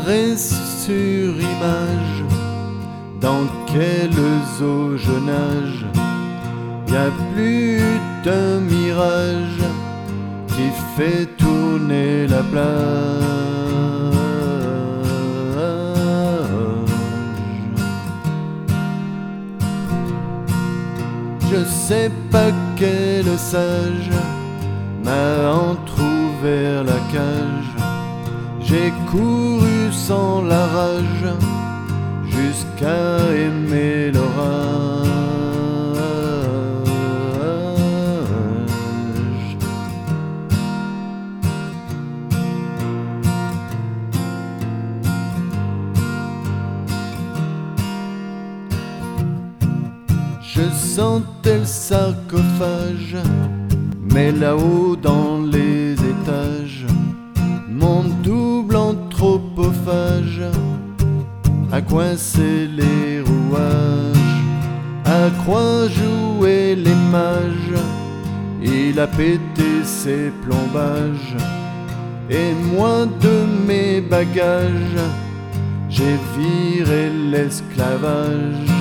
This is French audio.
caresse sur image, dans quelles eaux je nage. Y a plus d'un mirage qui fait tourner la plage. Je sais pas quel sage m'a entrouvert la cage. J'ai couru sans la rage jusqu'à aimer l'orage. Je sentais le sarcophage, mais là-haut dans les étages, mon double anthropophage a coincé les rouages, à croire jouer les mages. Il a pété ses plombages, et moi de mes bagages, j'ai viré l'esclavage.